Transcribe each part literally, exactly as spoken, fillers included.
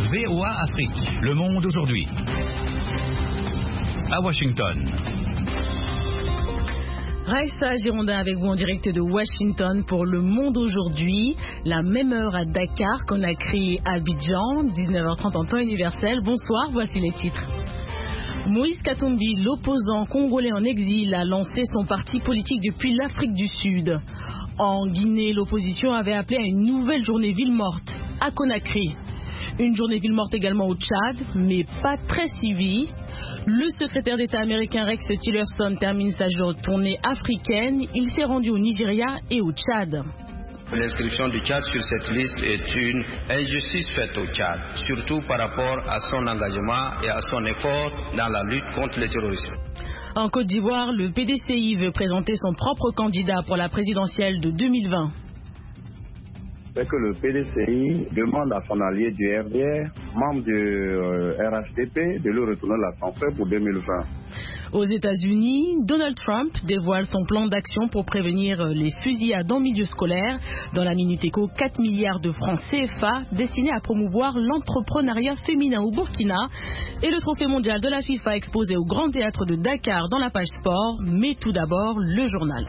V O A Afrique. Le monde aujourd'hui. À Washington. Raissa Girondin avec vous en direct de Washington pour Le Monde aujourd'hui. La même heure à Dakar, Conakry, Abidjan, dix-neuf heures trente en temps universel. Bonsoir, voici les titres. Moïse Katumbi, l'opposant congolais en exil, a lancé son parti politique depuis l'Afrique du Sud. En Guinée, l'opposition avait appelé à une nouvelle journée ville morte à Conakry. Une journée ville morte également au Tchad, mais pas très suivie. Le secrétaire d'État américain Rex Tillerson termine sa tournée africaine. Il s'est rendu au Nigeria et au Tchad. L'inscription du Tchad sur cette liste est une injustice faite au Tchad, surtout par rapport à son engagement et à son effort dans la lutte contre le terrorisme. En Côte d'Ivoire, le P D C I veut présenter son propre candidat pour la présidentielle de deux mille vingt. C'est que le P D C I demande à son allié du R D R, membre du euh, R H D P, de lui retourner l'ascenseur pour deux mille vingt. Aux États-Unis, Donald Trump dévoile son plan d'action pour prévenir les fusillades en milieu scolaire. Dans la Minute Éco, quatre milliards de francs C F A destinés à promouvoir l'entrepreneuriat féminin au Burkina. Et le trophée mondial de la FIFA exposé au Grand Théâtre de Dakar dans la page sport. Mais tout d'abord, le journal.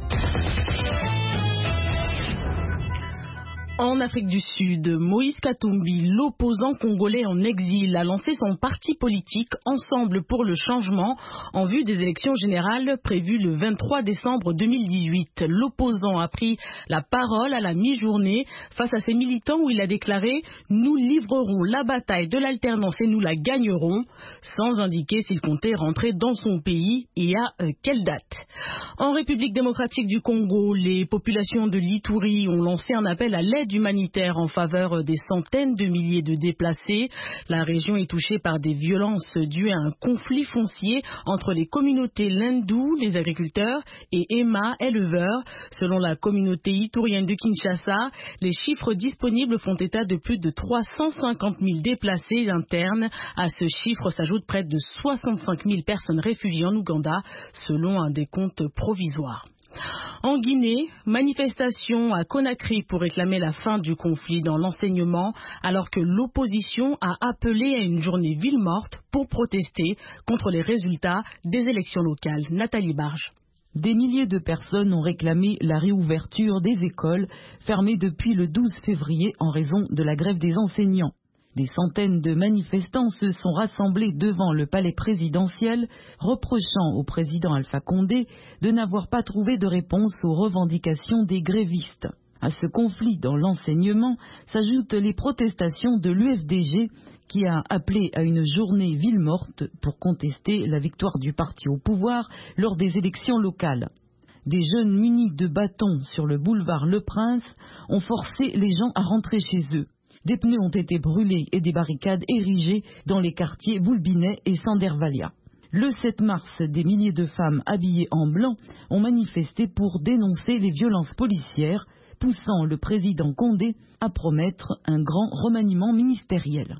En Afrique du Sud, Moïse Katumbi, l'opposant congolais en exil, a lancé son parti politique Ensemble pour le changement en vue des élections générales prévues le vingt-trois décembre deux mille dix-huit. L'opposant a pris la parole à la mi-journée face à ses militants où il a déclaré « Nous livrerons la bataille de l'alternance et nous la gagnerons » sans indiquer s'il comptait rentrer dans son pays et à euh, quelle date. En République démocratique du Congo, les populations de l'Ituri ont lancé un appel à l'aide humanitaire en faveur des centaines de milliers de déplacés. La région est touchée par des violences dues à un conflit foncier entre les communautés Lindou, les agriculteurs, et Emma, éleveurs. Selon la communauté itourienne de Kinshasa, les chiffres disponibles font état de plus de trois cent cinquante mille déplacés internes. À ce chiffre s'ajoutent près de soixante-cinq mille personnes réfugiées en Ouganda, selon un décompte provisoire. En Guinée, manifestation à Conakry pour réclamer la fin du conflit dans l'enseignement, alors que l'opposition a appelé à une journée ville morte pour protester contre les résultats des élections locales. Nathalie Barge. Des milliers de personnes ont réclamé la réouverture des écoles fermées depuis le douze février en raison de la grève des enseignants. Des centaines de manifestants se sont rassemblés devant le palais présidentiel, reprochant au président Alpha Condé de n'avoir pas trouvé de réponse aux revendications des grévistes. À ce conflit dans l'enseignement s'ajoutent les protestations de l'U F D G qui a appelé à une journée ville morte pour contester la victoire du parti au pouvoir lors des élections locales. Des jeunes munis de bâtons sur le boulevard Le Prince ont forcé les gens à rentrer chez eux. Des pneus ont été brûlés et des barricades érigées dans les quartiers Boulbinet et Sandervalia. Le sept mars, des milliers de femmes habillées en blanc ont manifesté pour dénoncer les violences policières, poussant le président Condé à promettre un grand remaniement ministériel.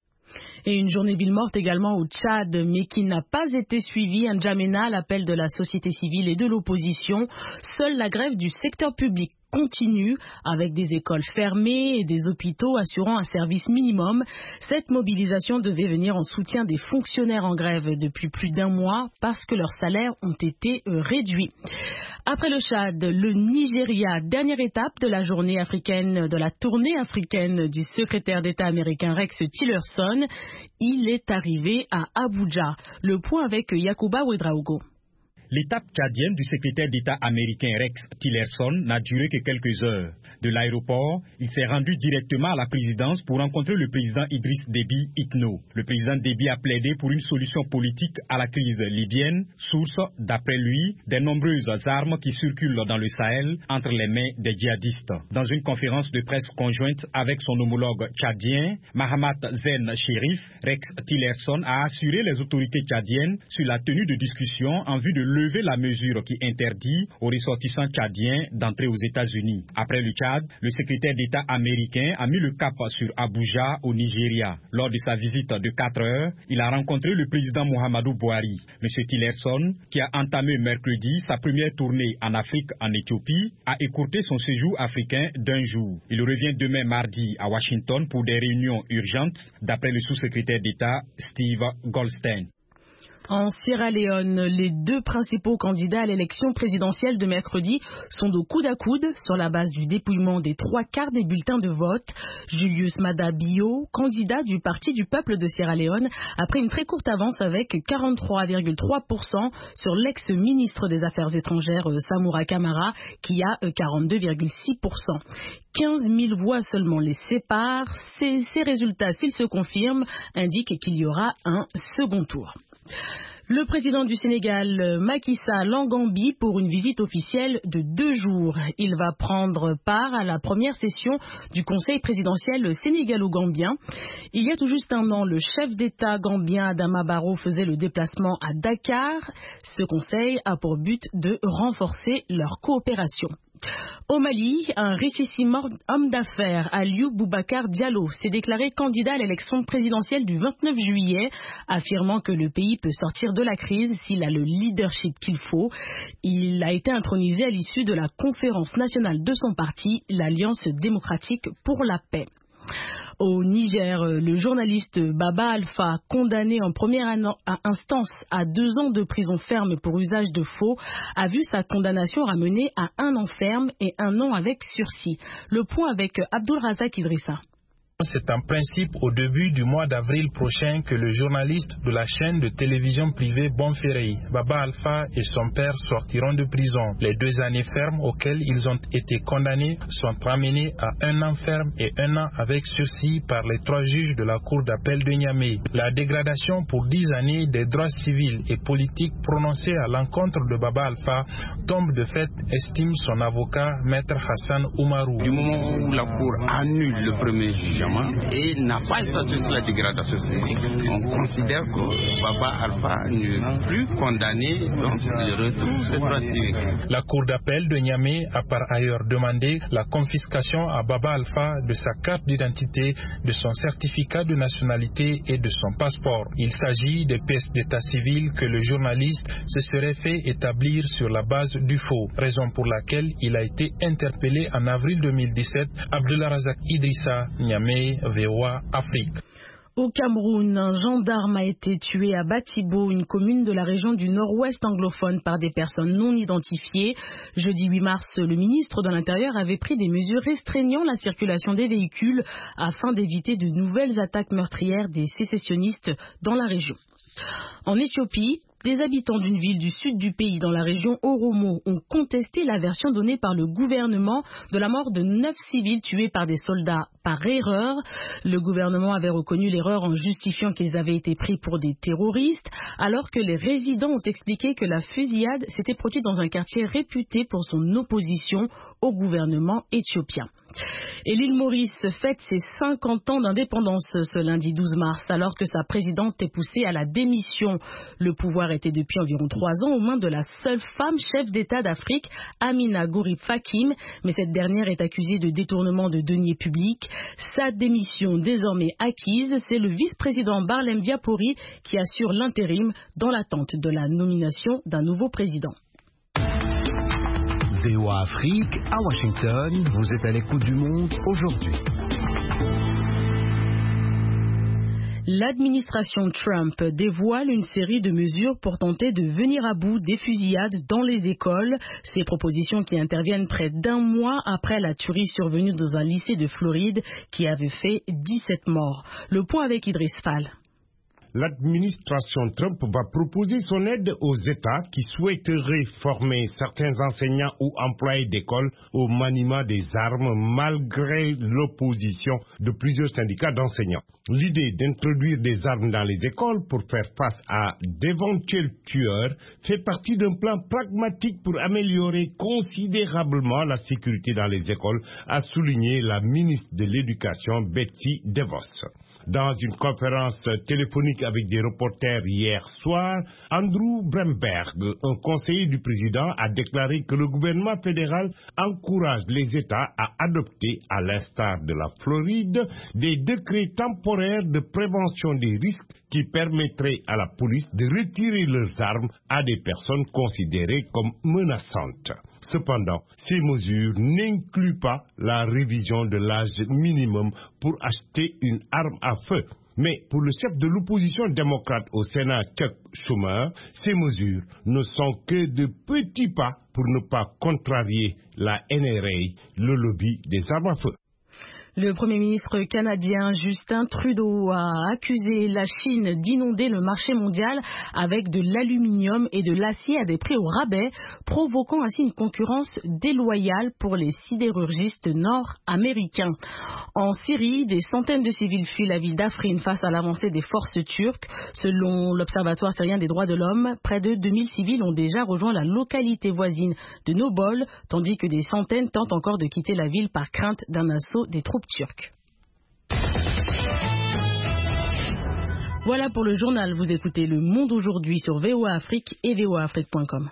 Et une journée ville morte également au Tchad, mais qui n'a pas été suivie. Un N'Djamena à l'appel de la société civile et de l'opposition. Seule la grève du secteur public continue, avec des écoles fermées et des hôpitaux assurant un service minimum. Cette mobilisation devait venir en soutien des fonctionnaires en grève depuis plus d'un mois parce que leurs salaires ont été réduits. Après le Tchad, le Nigeria, dernière étape de la journée africaine, de la tournée africaine du secrétaire d'État américain Rex Tillerson. Il est arrivé à Abuja. Le point avec Yacouba Ouedraogo. L'étape tchadienne du secrétaire d'État américain Rex Tillerson n'a duré que quelques heures. De l'aéroport, il s'est rendu directement à la présidence pour rencontrer le président Idriss Déby Itno. Le président Déby a plaidé pour une solution politique à la crise libyenne, source, d'après lui, des nombreuses armes qui circulent dans le Sahel entre les mains des djihadistes. Dans une conférence de presse conjointe avec son homologue tchadien, Mahamat Zen Chérif, Rex Tillerson a assuré les autorités tchadiennes sur la tenue de discussions en vue de lever la mesure qui interdit aux ressortissants tchadiens d'entrer aux États-Unis. Après le Tchad, le secrétaire d'État américain a mis le cap sur Abuja, au Nigeria. Lors de sa visite de quatre heures, il a rencontré le président Muhammadu Buhari. M. Tillerson, qui a entamé mercredi sa première tournée en Afrique en Éthiopie, a écourté son séjour africain d'un jour. Il revient demain mardi à Washington pour des réunions urgentes, d'après le sous-secrétaire d'État Steve Goldstein. En Sierra Leone, les deux principaux candidats à l'élection présidentielle de mercredi sont au coude à coude sur la base du dépouillement des trois quarts des bulletins de vote. Julius Maada Bio, candidat du Parti du peuple de Sierra Leone, a pris une très courte avance avec quarante-trois virgule trois pour cent sur l'ex-ministre des Affaires étrangères Samura Kamara qui a quarante-deux virgule six pour cent. quinze mille voix seulement les séparent. Ces, ces résultats, s'ils se confirment, indiquent qu'il y aura un second tour. Le président du Sénégal, Macky Sall, en Gambie pour une visite officielle de deux jours. Il va prendre part à la première session du Conseil présidentiel sénégalo-gambien. Il y a tout juste un an, le chef d'État gambien Adama Barrow faisait le déplacement à Dakar. Ce conseil a pour but de renforcer leur coopération. Au Mali, un richissime homme d'affaires, Aliou Boubacar Diallo, s'est déclaré candidat à l'élection présidentielle du vingt-neuf juillet, affirmant que le pays peut sortir de la crise s'il a le leadership qu'il faut. Il a été intronisé à l'issue de la conférence nationale de son parti, l'Alliance démocratique pour la paix. Au Niger, le journaliste Baba Alpha, condamné en première instance à deux ans de prison ferme pour usage de faux, a vu sa condamnation ramenée à un an ferme et un an avec sursis. Le point avec Abdul Razak Idrissa. C'est en principe au début du mois d'avril prochain que le journaliste de la chaîne de télévision privée Bonferrey, Baba Alpha et son père sortiront de prison. Les deux années fermes auxquelles ils ont été condamnés sont ramenées à un an ferme et un an avec sursis par les trois juges de la cour d'appel de Niamey. La dégradation pour dix années des droits civils et politiques prononcés à l'encontre de Baba Alpha tombe de fait, estime son avocat, Maître Hassan Oumarou. Du moment où la cour annule le premier jugement et n'a pas statué sur la dégradation civique, on considère que Baba Alpha n'est plus condamné, donc il retrouve ses droits civiques. La cour d'appel de Niamey a par ailleurs demandé la confiscation à Baba Alpha de sa carte d'identité, de son certificat de nationalité et de son passeport. Il s'agit des pièces d'état civil que le journaliste se serait fait établir sur la base du faux, raison pour laquelle il a été interpellé en avril deux mille dix-sept. Abdullah Razak Idrissa, Niamey, V O A Afrique. Au Cameroun, un gendarme a été tué à Batibo, une commune de la région du nord-ouest anglophone, par des personnes non identifiées. Jeudi huit mars, le ministre de l'Intérieur avait pris des mesures restreignant la circulation des véhicules afin d'éviter de nouvelles attaques meurtrières des sécessionnistes dans la région. En Éthiopie, des habitants d'une ville du sud du pays dans la région Oromo ont contesté la version donnée par le gouvernement de la mort de neuf civils tués par des soldats par erreur. Le gouvernement avait reconnu l'erreur en justifiant qu'ils avaient été pris pour des terroristes, alors que les résidents ont expliqué que la fusillade s'était produite dans un quartier réputé pour son opposition au gouvernement éthiopien. Et l'île Maurice fête ses cinquante ans d'indépendance ce lundi douze mars, alors que sa présidente est poussée à la démission. Le pouvoir était depuis environ trois ans aux mains de la seule femme chef d'État d'Afrique, Amina Gourib Fakim, mais cette dernière est accusée de détournement de deniers publics. Sa démission désormais acquise, c'est le vice-président Barlem Diapori qui assure l'intérim dans l'attente de la nomination d'un nouveau président. V O A Afrique, à Washington, vous êtes à l'écoute du monde aujourd'hui. L'administration Trump dévoile une série de mesures pour tenter de venir à bout des fusillades dans les écoles. Ces propositions qui interviennent près d'un mois après la tuerie survenue dans un lycée de Floride qui avait fait dix-sept morts. Le point avec Idriss Fall. L'administration Trump va proposer son aide aux États qui souhaiteraient former certains enseignants ou employés d'école au maniement des armes malgré l'opposition de plusieurs syndicats d'enseignants. L'idée d'introduire des armes dans les écoles pour faire face à d'éventuels tueurs fait partie d'un plan pragmatique pour améliorer considérablement la sécurité dans les écoles, a souligné la ministre de l'Éducation Betsy DeVos. Dans une conférence téléphonique avec des reporters hier soir, Andrew Bremberg, un conseiller du président, a déclaré que le gouvernement fédéral encourage les États à adopter, à l'instar de la Floride, des décrets temporaires de prévention des risques qui permettraient à la police de retirer leurs armes à des personnes considérées comme menaçantes. Cependant, ces mesures n'incluent pas la révision de l'âge minimum pour acheter une arme à feu. Mais pour le chef de l'opposition démocrate au Sénat, Chuck Schumer, ces mesures ne sont que de petits pas pour ne pas contrarier la N R A, le lobby des armes à feu. Le Premier ministre canadien Justin Trudeau a accusé la Chine d'inonder le marché mondial avec de l'aluminium et de l'acier à des prix au rabais, provoquant ainsi une concurrence déloyale pour les sidérurgistes nord-américains. En Syrie, des centaines de civils fuient la ville d'Afrin face à l'avancée des forces turques. Selon l'Observatoire syrien des droits de l'homme, près de deux mille civils ont déjà rejoint la localité voisine de Nobol, tandis que des centaines tentent encore de quitter la ville par crainte d'un assaut des troupes turques. Voilà pour le journal. Vous écoutez Le Monde aujourd'hui sur V O A Afrique et V O A Afrique point com.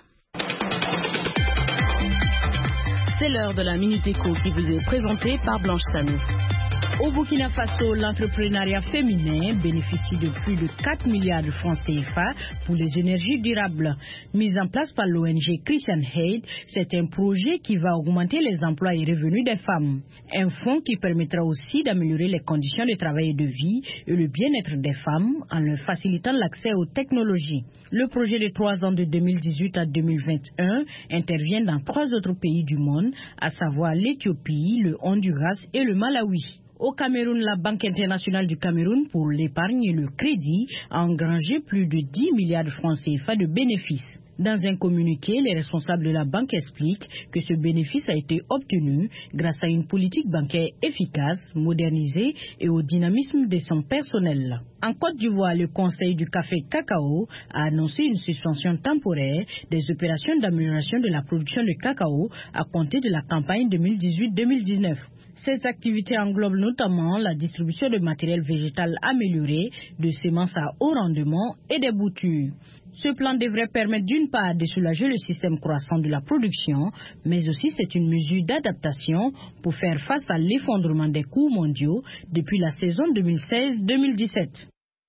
C'est l'heure de la Minute Éco qui vous est présentée par Blanche Sanou. Au Burkina Faso, l'entrepreneuriat féminin bénéficie de plus de quatre milliards de francs C F A pour les énergies durables. Mis en place par l'O N G Christian Aid, c'est un projet qui va augmenter les emplois et revenus des femmes. Un fonds qui permettra aussi d'améliorer les conditions de travail et de vie et le bien-être des femmes en leur facilitant l'accès aux technologies. Le projet de trois ans de deux mille dix-huit à deux mille vingt et un intervient dans trois autres pays du monde, à savoir l'Éthiopie, le Honduras et le Malawi. Au Cameroun, la Banque internationale du Cameroun pour l'épargne et le crédit a engrangé plus de dix milliards de francs C F A de bénéfices. Dans un communiqué, les responsables de la banque expliquent que ce bénéfice a été obtenu grâce à une politique bancaire efficace, modernisée et au dynamisme de son personnel. En Côte d'Ivoire, le Conseil du café cacao a annoncé une suspension temporaire des opérations d'amélioration de la production de cacao à compter de la campagne deux mille dix-huit deux mille dix-neuf. Ces activités englobent notamment la distribution de matériel végétal amélioré, de semences à haut rendement et des boutures. Ce plan devrait permettre d'une part de soulager le système croissant de la production, mais aussi c'est une mesure d'adaptation pour faire face à l'effondrement des cours mondiaux depuis la saison deux mille seize deux mille dix-sept.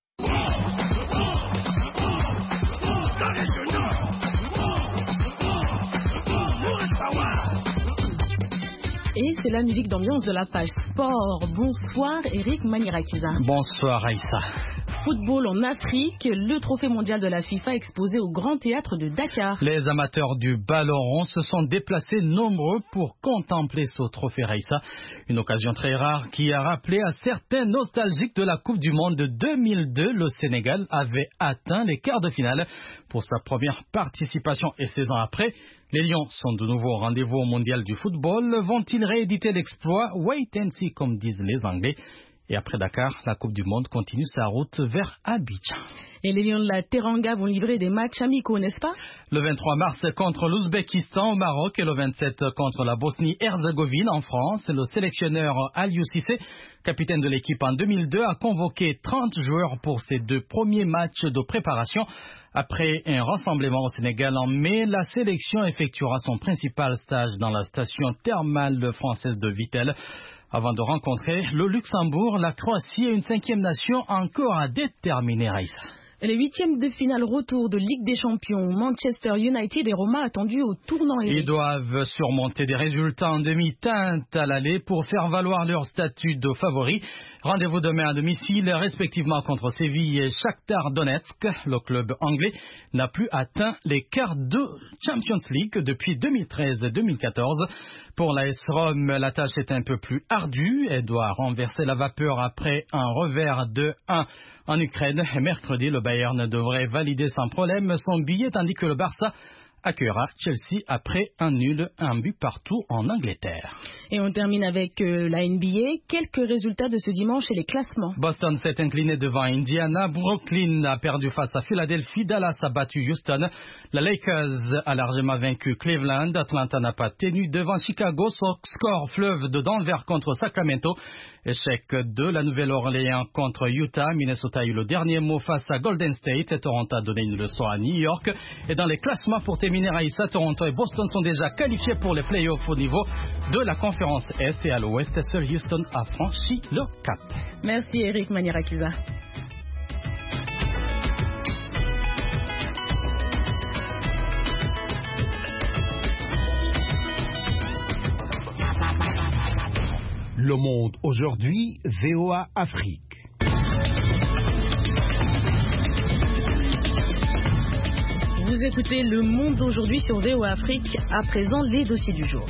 Et c'est la musique d'ambiance de la page sport. Bonsoir Eric Manirakiza. Bonsoir Aïssa. Football en Afrique, le trophée mondial de la FIFA exposé au Grand Théâtre de Dakar. Les amateurs du ballon rond se sont déplacés nombreux pour contempler ce trophée Aïssa. Une occasion très rare qui a rappelé à certains nostalgiques de la Coupe du Monde de deux mille deux. Le Sénégal avait atteint les quarts de finale pour sa première participation et seize ans après. Les Lions sont de nouveau au rendez-vous au mondial du football. Vont-ils rééditer l'exploit? Wait and see, comme disent les Anglais. Et après Dakar, la Coupe du Monde continue sa route vers Abidjan. Et les Lions de la Teranga vont livrer des matchs amicaux, n'est-ce pas? Le vingt-trois mars contre l'Ouzbékistan au Maroc et le vingt-sept contre la Bosnie-Herzégovine en France. Le sélectionneur Aliou Cissé, capitaine de l'équipe en deux mille deux, a convoqué trente joueurs pour ses deux premiers matchs de préparation. Après un rassemblement au Sénégal en mai, la sélection effectuera son principal stage dans la station thermale française de Vittel avant de rencontrer le Luxembourg, la Croatie et une cinquième nation encore à déterminer. Raïssa. Les huitièmes de finale retour de Ligue des Champions, Manchester United et Roma attendus au tournant. Ils doivent surmonter des résultats en demi-teinte à l'aller pour faire valoir leur statut de favori. Rendez-vous demain à domicile, respectivement contre Séville et Shakhtar Donetsk. Le club anglais n'a plus atteint les quarts de Champions League depuis deux mille treize deux mille quatorze. Pour l'A S Rome, la tâche est un peu plus ardue. Elle doit renverser la vapeur après un revers de un en Ukraine. Mercredi, le Bayern devrait valider sans problème son billet, tandis que le Barça accueillera Chelsea après un nul, un but partout en Angleterre. Et on termine avec euh, la N B A. Quelques résultats de ce dimanche et les classements. Boston s'est incliné devant Indiana. Brooklyn a perdu face à Philadelphie. Dallas a battu Houston. La Lakers a largement vaincu Cleveland. Atlanta n'a pas tenu devant Chicago. Score fleuve de Denver contre Sacramento. Échec de la Nouvelle-Orléans contre Utah. Minnesota a eu le dernier mot face à Golden State. Et Toronto a donné une leçon à New York. Et dans les classements pour terminer, Aïssa, Toronto et Boston sont déjà qualifiés pour les playoffs au niveau de la conférence Est. Et à l'Ouest, seul Houston a franchi le cap. Merci Eric Manierakiza. Le Monde aujourd'hui, V O A Afrique. Vous écoutez Le Monde aujourd'hui sur V O A Afrique. À présent, les dossiers du jour.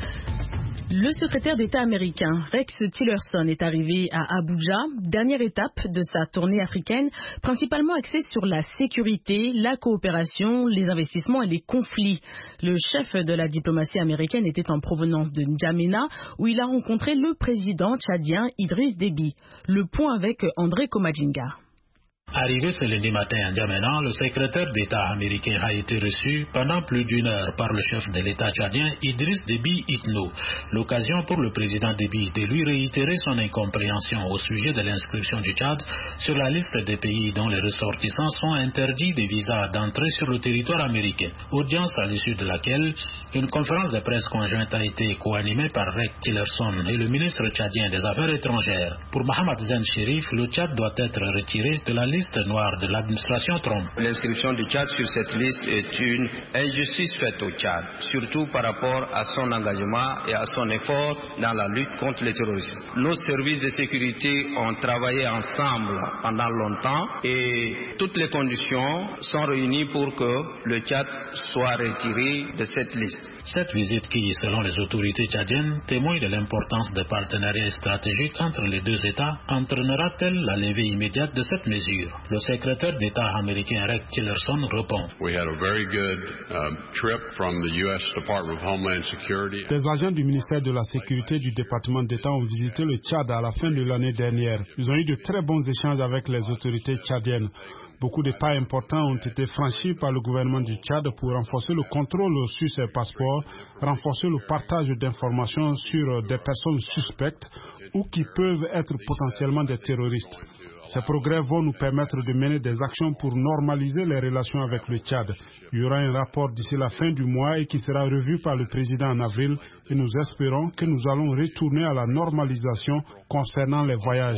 Le secrétaire d'État américain Rex Tillerson est arrivé à Abuja, dernière étape de sa tournée africaine, principalement axée sur la sécurité, la coopération, les investissements et les conflits. Le chef de la diplomatie américaine était en provenance de N'Djamena, où il a rencontré le président tchadien Idriss Déby. Le point avec André Komadjinga. Arrivé ce lundi matin à N'Djamena, le secrétaire d'État américain a été reçu pendant plus d'une heure par le chef de l'État tchadien Idriss Déby Itno. L'occasion pour le président Déby de lui réitérer son incompréhension au sujet de l'inscription du Tchad sur la liste des pays dont les ressortissants sont interdits des visas d'entrée sur le territoire américain. Audience à l'issue de laquelle une conférence de presse conjointe a été co-animée par Rex Tillerson et le ministre tchadien des Affaires étrangères. Pour Mohamed Zen Chérif, le Tchad doit être retiré de la liste noire de l'administration Trump. L'inscription du Tchad sur cette liste est une injustice faite au Tchad, surtout par rapport à son engagement et à son effort dans la lutte contre le terrorisme. Nos services de sécurité ont travaillé ensemble pendant longtemps et toutes les conditions sont réunies pour que le Tchad soit retiré de cette liste. Cette visite qui, selon les autorités tchadiennes, témoigne de l'importance des partenariats stratégiques entre les deux États, entraînera-t-elle la levée immédiate de cette mesure? Le secrétaire d'État américain Rex Tillerson répond. We had a very good uh, trip from the U S Department of Homeland Security. Les agents du ministère de la Sécurité du département d'État ont visité le Tchad à la fin de l'année dernière. Ils ont eu de très bons échanges avec les autorités tchadiennes. Beaucoup de pas importants ont été franchis par le gouvernement du Tchad pour renforcer le contrôle sur ces passeports, renforcer le partage d'informations sur des personnes suspectes ou qui peuvent être potentiellement des terroristes. Ces progrès vont nous permettre de mener des actions pour normaliser les relations avec le Tchad. Il y aura un rapport d'ici la fin du mois et qui sera revu par le président en avril et nous espérons que nous allons retourner à la normalisation concernant les voyages.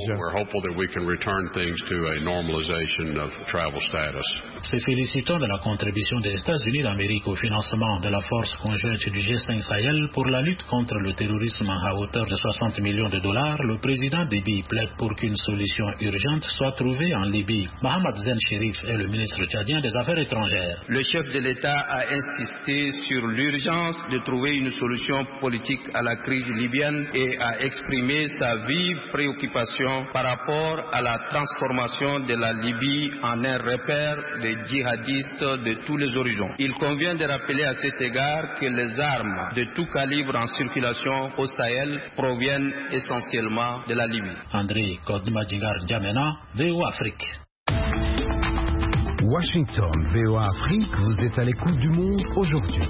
Se félicitons de la contribution des États-Unis d'Amérique au financement de la force conjointe du G cinq Sahel pour la lutte contre le terrorisme à hauteur de soixante millions de dollars. Le président Déby plaide pour qu'une solution urgente soit trouvée en Libye. Mohamed Zen Chérif est le ministre tchadien des Affaires étrangères. Le chef de l'État a insisté sur l'urgence de trouver une solution politique à la crise libyenne et a exprimé sa vive préoccupation par rapport à la transformation de la Libye en un repère de djihadistes de tous les horizons. Il convient de rappeler à cet égard que les armes de tout calibre en circulation au Sahel proviennent essentiellement de la Libye. André Komadjinga, N'Djamena, V O A Afrique. Washington, V O A Afrique, vous êtes à l'écoute du monde aujourd'hui.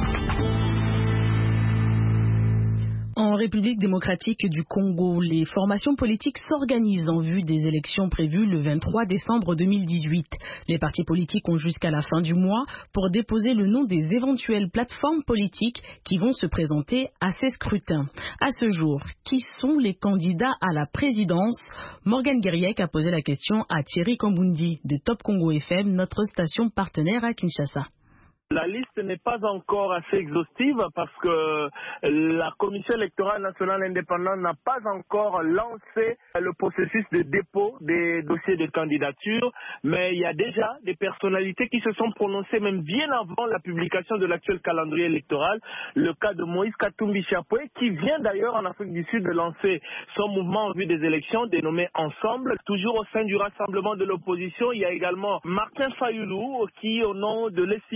En République démocratique du Congo, les formations politiques s'organisent en vue des élections prévues le vingt-trois décembre deux mille dix-huit. Les partis politiques ont jusqu'à la fin du mois pour déposer le nom des éventuelles plateformes politiques qui vont se présenter à ces scrutins. À ce jour, qui sont les candidats à la présidence? Morgan Guériec a posé la question à Thierry Kambundi de Top Congo F M, notre station partenaire à Kinshasa. La liste n'est pas encore assez exhaustive parce que la Commission électorale nationale indépendante n'a pas encore lancé le processus de dépôt des dossiers de candidature, mais il y a déjà des personnalités qui se sont prononcées même bien avant la publication de l'actuel calendrier électoral. Le cas de Moïse Katumbi Chapoué, qui vient d'ailleurs en Afrique du Sud de lancer son mouvement en vue des élections dénommé Ensemble. Toujours au sein du rassemblement de l'opposition, il y a également Martin Fayoulou qui, au nom de l'E S I D, son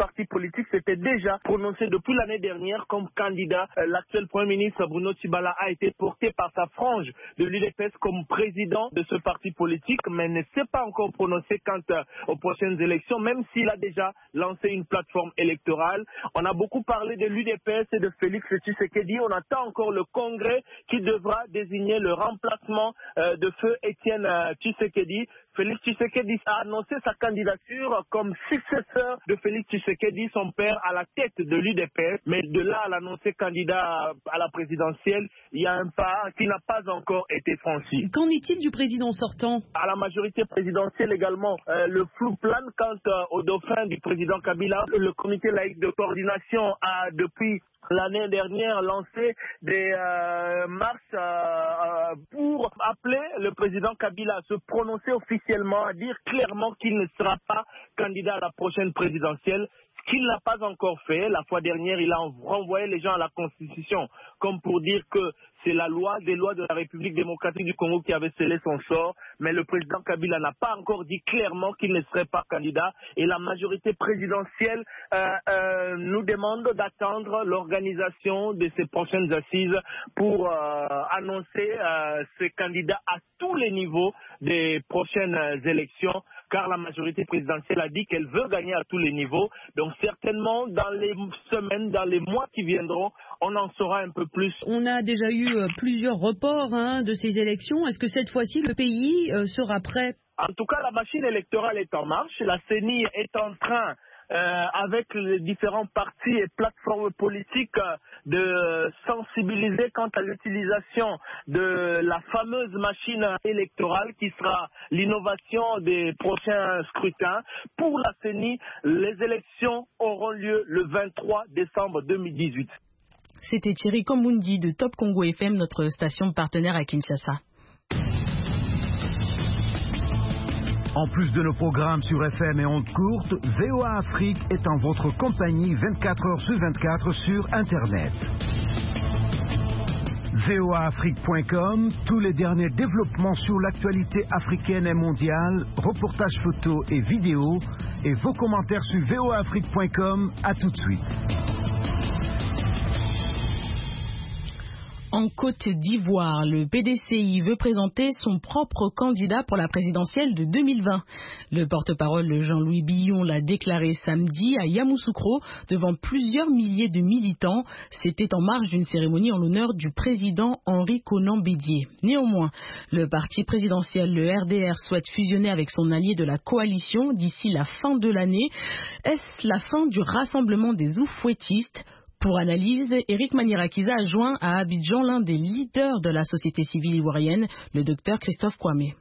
parti politique s'était déjà prononcé depuis l'année dernière comme candidat. L'actuel Premier ministre Bruno Tshibala a été porté par sa frange de l'U D P S comme président de ce parti politique, mais ne s'est pas encore prononcé quant aux prochaines élections, même s'il a déjà lancé une plateforme électorale. On a beaucoup parlé de l'U D P S et de Félix Tshisekedi. On attend encore le Congrès qui devra désigner le remplacement euh, de feu Étienne euh, Tshisekedi. Félix Tshisekedi a annoncé sa candidature comme successeur de Félix Tshisekedi, son père, à la tête de l'U D P S. Mais de là à l'annoncer candidat à la présidentielle, il y a un pas qui n'a pas encore été franchi. Qu'en est-il du président sortant? À la majorité présidentielle également, euh, le flou plane quant euh, au dauphin du président Kabila. Le comité laïque de coordination a depuis l'année dernière lancé des euh, marches euh, pour appeler le président Kabila à se prononcer officiellement, à dire clairement qu'il ne sera pas candidat à la prochaine présidentielle. Ce qu'il n'a pas encore fait. La fois dernière, il a renvoyé les gens à la Constitution, comme pour dire que c'est la loi des lois de la République démocratique du Congo qui avait scellé son sort. Mais le président Kabila n'a pas encore dit clairement qu'il ne serait pas candidat. Et la majorité présidentielle euh, euh, nous demande d'attendre l'organisation de ces prochaines assises pour euh, annoncer euh, ces candidats à tous les niveaux des prochaines élections, car la majorité présidentielle a dit qu'elle veut gagner à tous les niveaux. Donc certainement, dans les semaines, dans les mois qui viendront, on en saura un peu plus. On a déjà eu euh, plusieurs reports hein, de ces élections. Est-ce que cette fois-ci, le pays euh, sera prêt? En tout cas, la machine électorale est en marche. La C E N I est en train, euh, avec les différents partis et plateformes politiques, euh, de sensibiliser quant à l'utilisation de la fameuse machine électorale qui sera l'innovation des prochains scrutins. Pour la C E N I, les élections auront lieu le vingt-trois décembre deux mille dix-huit. C'était Thierry Komundi de Top Congo F M, notre station partenaire à Kinshasa. En plus de nos programmes sur F M et ondes courtes, V O A Afrique est en votre compagnie vingt-quatre heures sur vingt-quatre sur Internet. V O A Afrique point com, tous les derniers développements sur l'actualité africaine et mondiale, reportages photos et vidéos, et vos commentaires sur V O A Afrique point com. À tout de suite. En Côte d'Ivoire, le P D C I veut présenter son propre candidat pour la présidentielle de deux mille vingt. Le porte-parole Jean-Louis Billon l'a déclaré samedi à Yamoussoukro devant plusieurs milliers de militants. C'était en marge d'une cérémonie en l'honneur du président Henri Konan Bédié. Néanmoins, le parti présidentiel, le R D R, souhaite fusionner avec son allié de la coalition d'ici la fin de l'année. Est-ce la fin du rassemblement des oufouettistes? Pour analyse, Éric Manirakiza a joint à Abidjan l'un des leaders de la société civile ivoirienne, le docteur Christophe Kwame.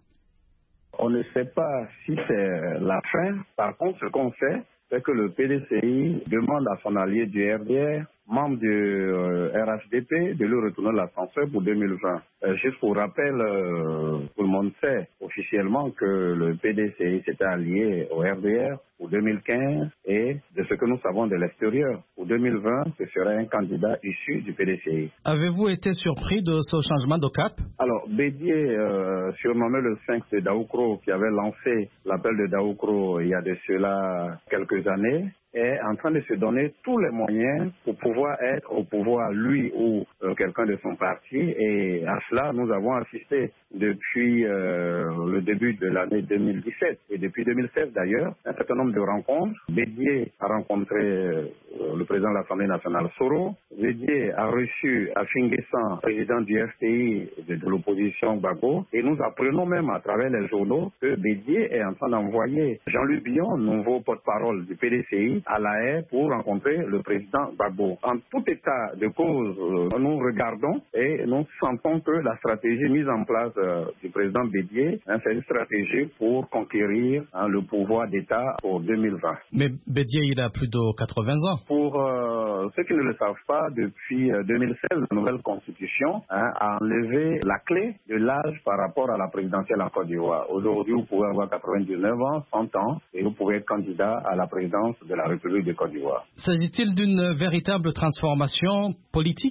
On ne sait pas si c'est la fin. Par contre, ce qu'on sait, c'est que le P D C I demande à son allié du R D R, membre du euh, R H D P, de lui retourner l'ascenseur pour deux mille vingt. Euh, juste pour rappel, euh, tout le monde sait officiellement que le P D C I s'était allié au R D R pour deux mille quinze et de ce que nous savons de l'extérieur, pour deux mille vingt, ce serait un candidat issu du P D C I. Avez-vous été surpris de ce changement de cap? Alors, Bédié, euh, surnommé le Sphinx de Daoukro, qui avait lancé l'appel de Daoukro il y a de cela quelques années, est en train de se donner tous les moyens pour pouvoir être au pouvoir, lui ou euh, quelqu'un de son parti. Et à cela, nous avons assisté depuis euh, le début de l'année deux mille dix-sept et depuis deux mille seize d'ailleurs, un certain nombre de rencontres. Bédié a rencontré euh, le président de l'Assemblée nationale Soro. Bédié a reçu Afinguessan, président du F P I de, de l'opposition Gbagbo. Et nous apprenons même à travers les journaux que Bédié est en train d'envoyer Jean-Luc Billon, nouveau porte-parole du P D C I, à La Haye pour rencontrer le président Gbagbo. En tout état de cause, euh, nous regardons et nous sentons que la stratégie mise en place euh, du président Bédié, hein, c'est une stratégie pour conquérir hein, le pouvoir d'État pour deux mille vingt. Mais Bédié, il a plus de quatre-vingts ans. Pour euh, ceux qui ne le savent pas, depuis euh, deux mille seize, la nouvelle constitution hein, a enlevé la clé de l'âge par rapport à la présidentielle en Côte d'Ivoire. Aujourd'hui, vous pouvez avoir quatre-vingt-dix-neuf ans, cent ans, et vous pouvez être candidat à la présidence de la République de Côte d'Ivoire. S'agit-il d'une véritable transformation politique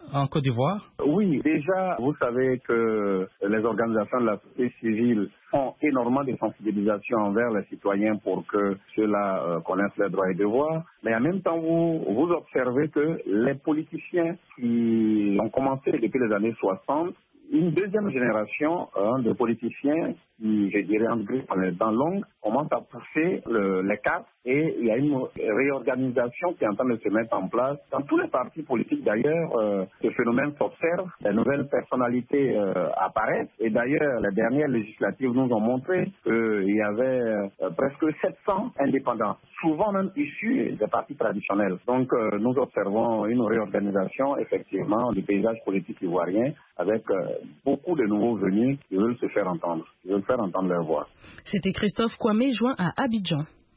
en Côte d'Ivoire? Oui, déjà, vous savez que les organisations de la société civile font énormément de sensibilisation envers les citoyens pour que ceux-là euh, connaissent leurs droits et devoirs. Mais en même temps, vous, vous observez que les politiciens qui ont commencé depuis les années soixante, une deuxième génération hein, de politiciens qui, je dirais, dans l'ongle, commence à pousser le, les cartes et il y a une réorganisation qui est en train de se mettre en place. Dans tous les partis politiques, d'ailleurs, euh, ce phénomène s'observe, de nouvelles personnalités euh, apparaissent et d'ailleurs, les dernières législatives nous ont montré qu'il y avait euh, presque sept cents indépendants, souvent même issus des partis traditionnels. Donc, euh, nous observons une réorganisation, effectivement, du paysage politique ivoirien avec euh, beaucoup de nouveaux venus qui veulent se faire entendre, qui veulent faire entendre leur voix. C'était Christophe Kwame, joint à Abidjan.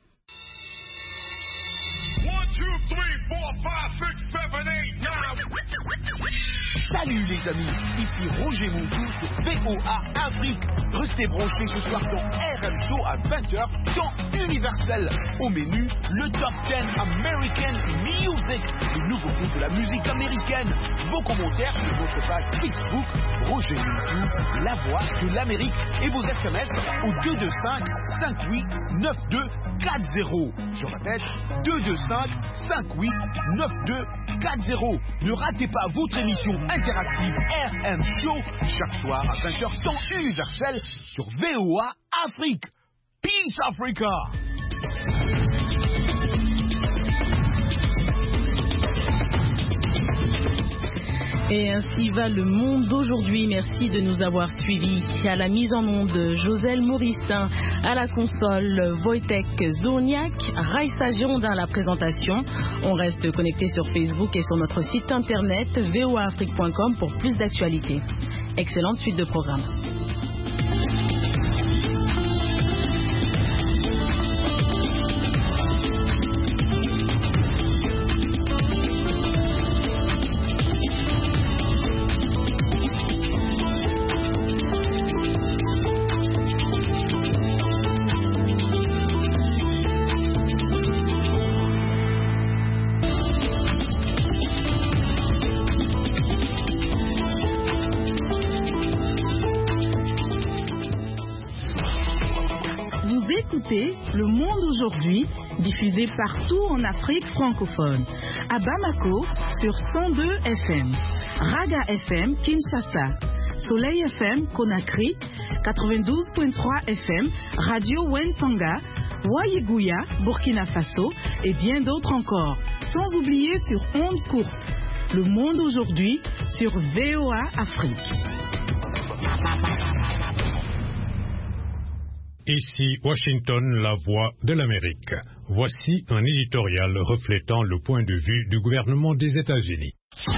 Salut les amis, ici Roger Moudou sur V O A Afrique. Restez branchés ce soir dans R M Show à vingt heures, temps universel. Au menu, le Top dix American Music, le nouveau groupe de la musique américaine. Vos commentaires sur votre page Facebook, Roger Moudou, la voix de l'Amérique. Et vos S M S au deux deux cinq, cinq huit, neuf deux quatre zéro. Je répète, deux deux cinq, cinq huit, neuf deux quatre zéro. Ne ratez pas votre émission interactive R M Show chaque soir à vingt heures temps universel sur V O A Afrique. Peace Africa. Et ainsi va le monde d'aujourd'hui. Merci de nous avoir suivis. À la mise en onde, Joselle Mauristin. À la console, Wojtek Zoniak. Raissa Gironda à la présentation. On reste connecté sur Facebook et sur notre site internet v o a afrique point com pour plus d'actualités. Excellente suite de programmes. Le Monde aujourd'hui, diffusé partout en Afrique francophone. À Bamako, sur cent deux F M. Raga F M, Kinshasa. Soleil F M, Conakry. quatre-vingt-douze virgule trois F M. Radio Wentanga. Wayeguya, Burkina Faso. Et bien d'autres encore. Sans oublier sur ondes courtes. Le Monde aujourd'hui, sur V O A Afrique. Ici Washington, la voix de l'Amérique. Voici un éditorial reflétant le point de vue du gouvernement des États-Unis.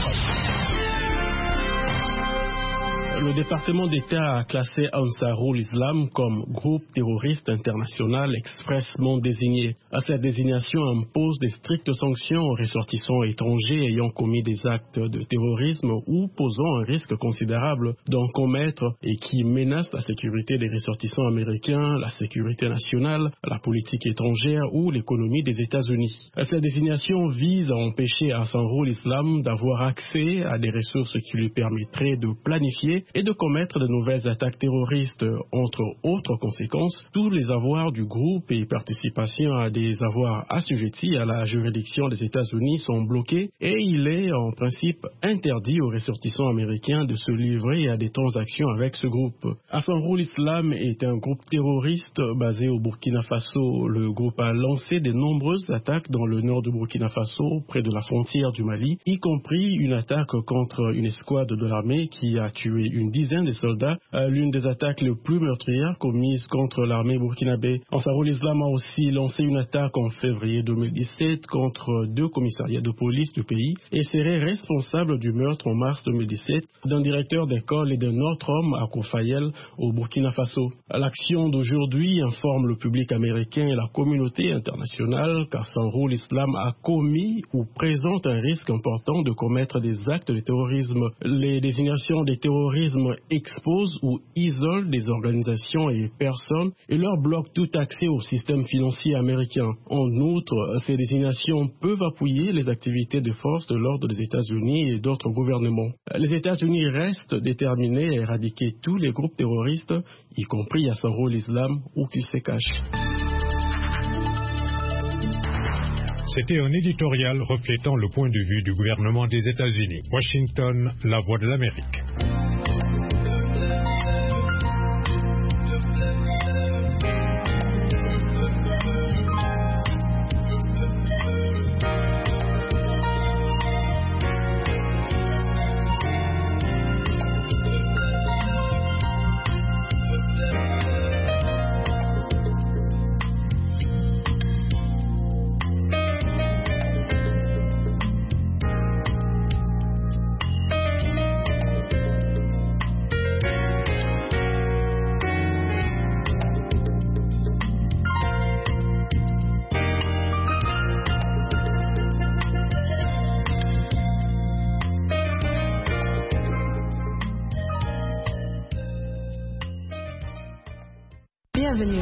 Le département d'État a classé Ansarul Islam comme groupe terroriste international expressément désigné. À cette désignation impose des strictes sanctions aux ressortissants étrangers ayant commis des actes de terrorisme ou posant un risque considérable d'en commettre et qui menacent la sécurité des ressortissants américains, la sécurité nationale, la politique étrangère ou l'économie des États-Unis. Cette désignation vise à empêcher Ansarul Islam d'avoir accès à des ressources qui lui permettraient de planifier et de commettre de nouvelles attaques terroristes. Entre autres conséquences, tous les avoirs du groupe et participation à des avoirs assujettis à la juridiction des États-Unis sont bloqués et il est en principe interdit aux ressortissants américains de se livrer à des transactions avec ce groupe. Ansarul Islam est un groupe terroriste basé au Burkina Faso. Le groupe a lancé de nombreuses attaques dans le nord du Burkina Faso, près de la frontière du Mali, y compris une attaque contre une escouade de l'armée qui a tué une dizaine de soldats, l'une des attaques les plus meurtrières commises contre l'armée burkinabé. Ansarul Islam a aussi lancé une attaque en février deux mille dix-sept contre deux commissariats de police du pays et serait responsable du meurtre en mars deux mille dix-sept d'un directeur d'école et d'un autre homme à Koufayel au Burkina Faso. L'action d'aujourd'hui informe le public américain et la communauté internationale qu'Ansarul Islam a commis ou présente un risque important de commettre des actes de terrorisme. Les désignations des terroristes terrorisme expose ou isole des organisations et personnes et leur bloque tout accès au système financier américain. En outre, ces désignations peuvent appuyer les activités de forces de l'ordre des États-Unis et d'autres gouvernements. Les États-Unis restent déterminés à éradiquer tous les groupes terroristes, y compris Ansarul Islam, où qu'ils se cachent. C'était un éditorial reflétant le point de vue du gouvernement des États-Unis. Washington, la voix de l'Amérique. Bienvenue.